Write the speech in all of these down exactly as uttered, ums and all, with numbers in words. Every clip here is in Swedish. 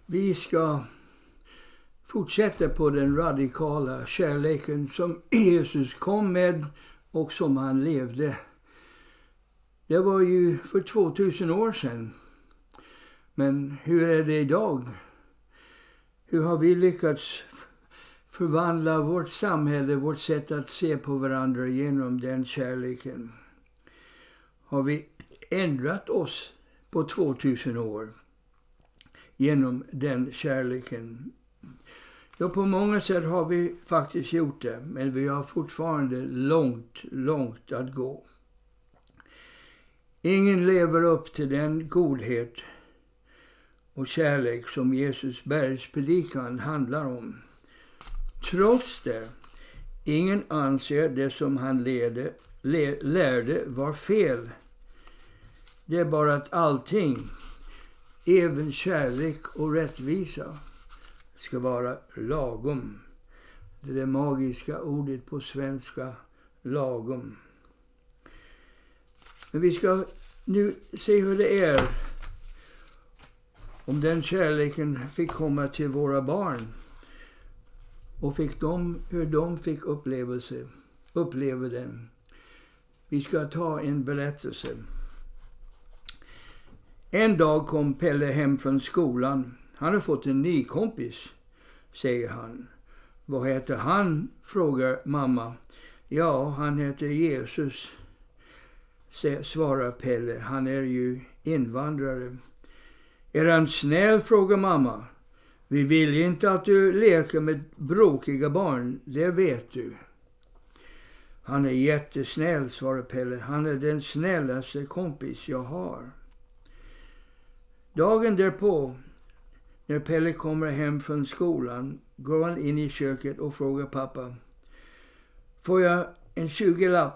Vi ska fortsätta på den radikala kärleken som Jesus kom med och som han levde. Det var ju för tvåtusen år sedan. Men hur är det idag? Hur har vi lyckats förvandla vårt samhälle, vårt sätt att se på varandra genom den kärleken? Har vi ändrat oss på tvåtusen år genom den kärleken? Ja, på många sätt har vi faktiskt gjort det, men vi har fortfarande långt, långt att gå. Ingen lever upp till den godhet och kärlek som Jesus bergspredikan handlar om. Trots det, ingen anser det som han lede, le, lärde var fel. Det är bara att allting, även kärlek och rättvisa, ska vara lagom. Det är det magiska ordet på svenska, lagom. Men vi ska nu se hur det är om den kärleken fick komma till våra barn. Och fick de, hur de fick upplevelse, uppleva den. Vi ska ta en berättelse. En dag kom Pelle hem från skolan. Han har fått en ny kompis, säger han. Vad heter han? Frågar mamma. Ja, han heter Jesus, svarar Pelle. Han är ju invandrare. Är han snäll? Frågar mamma. Vi vill inte att du leker med bråkiga barn, det vet du. Han är jättesnäll, svarar Pelle. Han är den snällaste kompis jag har. Dagen därpå, när Pelle kommer hem från skolan, går han in i köket och frågar pappa. Får jag en tjugo-lapp?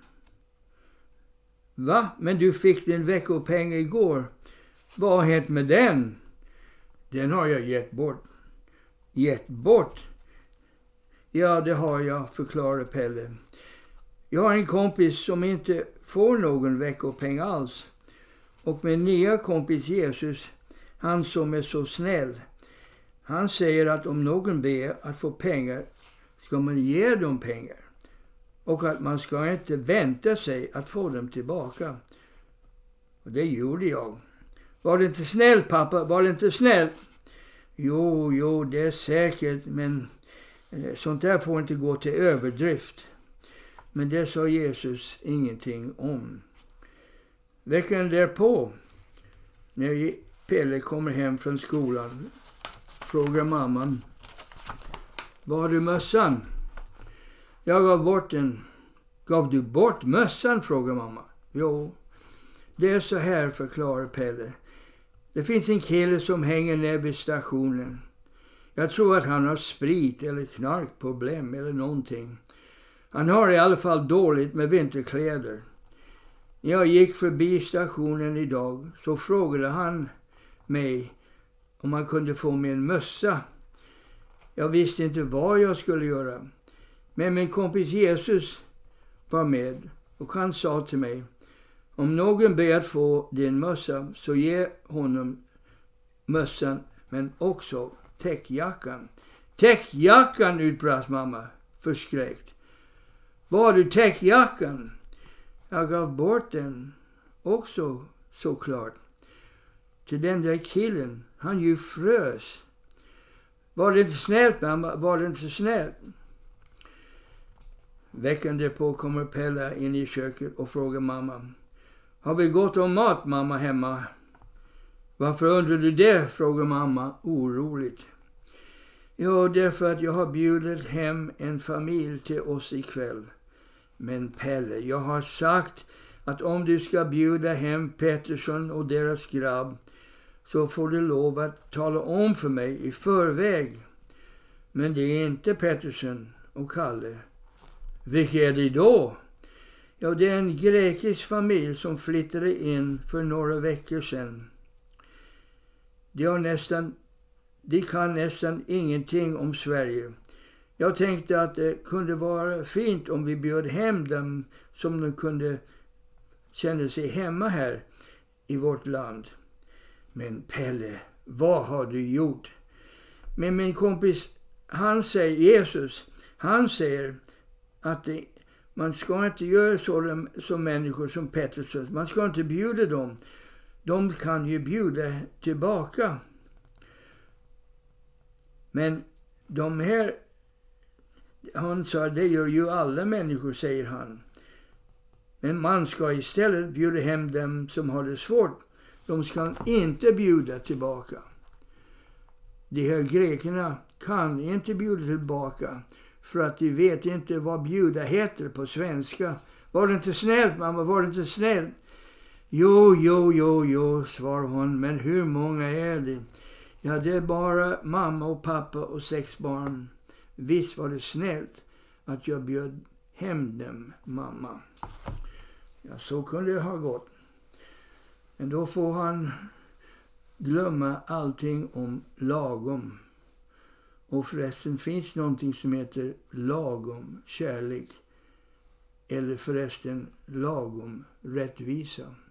Va? Men du fick din veckopeng igår. Vad har hänt med den? Den har jag gett bort. Gett bort? Ja, det har jag, förklarar Pelle. Jag har en kompis som inte får någon veckopeng alls. Och min nya kompis Jesus, han som är så snäll, han säger att om någon ber att få pengar ska man ge dem pengar. Och att man ska inte vänta sig att få dem tillbaka. Och det gjorde jag. Var det inte snäll, pappa? Var det inte snäll? Jo, jo, det är säkert, men sånt där får inte gå till överdrift. Men det sa Jesus ingenting om. Veckan därpå, när Pelle kommer hem från skolan, frågar mamman. Var har du mössan? Jag gav bort den. Gav du bort mössan? Frågar mamma. Jo, det är så här, förklarar Pelle. Det finns en kille som hänger ner vid stationen. Jag tror att han har sprit eller knarkproblem eller någonting. Han har i alla fall dåligt med vinterkläder. När jag gick förbi stationen idag så frågade han mig om han kunde få mig en mössa. Jag visste inte vad jag skulle göra. Men min kompis Jesus var med och han sa till mig. Om någon ber att få din mössa så ge honom mössan men också täckjackan. Täckjackan, utbrast mamma förskräckt. Var har du täckjackan? Jag gav bort den också såklart. Till den där killen, han ju frös. Var det inte snällt, mamma? Var det inte snällt? Veckan därpå kommer Pelle in i köket och frågar mamma. Har vi gått om mat, mamma, hemma? Varför undrar du det? Frågar mamma oroligt. Ja, därför att jag har bjudit hem en familj till oss ikväll. Men Pelle, jag har sagt att om du ska bjuda hem Pettersson och deras grabb så får du lov att tala om för mig i förväg. Men det är inte Pettersson och Kalle. Vilka är det då? Ja, det är en grekisk familj som flyttade in för några veckor sedan. De, har nästan, de kan nästan ingenting om Sverige. Jag tänkte att det kunde vara fint om vi bjöd hem dem som de kunde känna sig hemma här i vårt land. Men Pelle, vad har du gjort? Men min kompis, han säger, Jesus, han säger att det, man ska inte göra så som människor som Petrus. Man ska inte bjuda dem. De kan ju bjuda tillbaka. Men de här, han sa, det gör ju alla människor, säger han. Men man ska istället bjuda hem dem som har det svårt. De ska inte bjuda tillbaka. De här grekerna kan inte bjuda tillbaka. För att de vet inte vad bjuda heter på svenska. Var det inte snällt, mamma? Var det inte snällt? Jo, jo, jo, jo, svarar hon. Men hur många är det? Ja, det är bara mamma och pappa och sex barn. Visst var det snällt att jag bjöd hem dem, mamma. Ja, så kunde det ha gått. Men då får han glömma allting om lagom. Och förresten finns någonting som heter lagom kärlek. Eller förresten lagom rättvisa.